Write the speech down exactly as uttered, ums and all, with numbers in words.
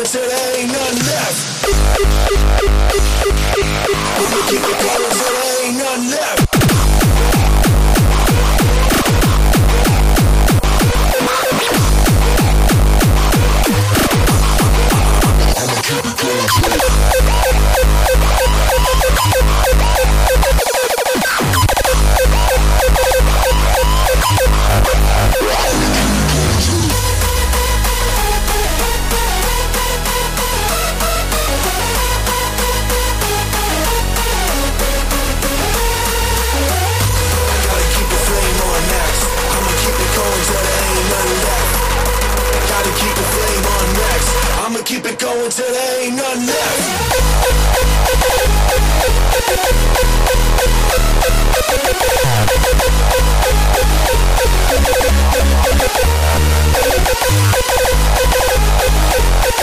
going till there ain't nothing left. I'ma keep it going till there ain't nothing left. I'ma keep it going till keep it going till there ain't nothing left.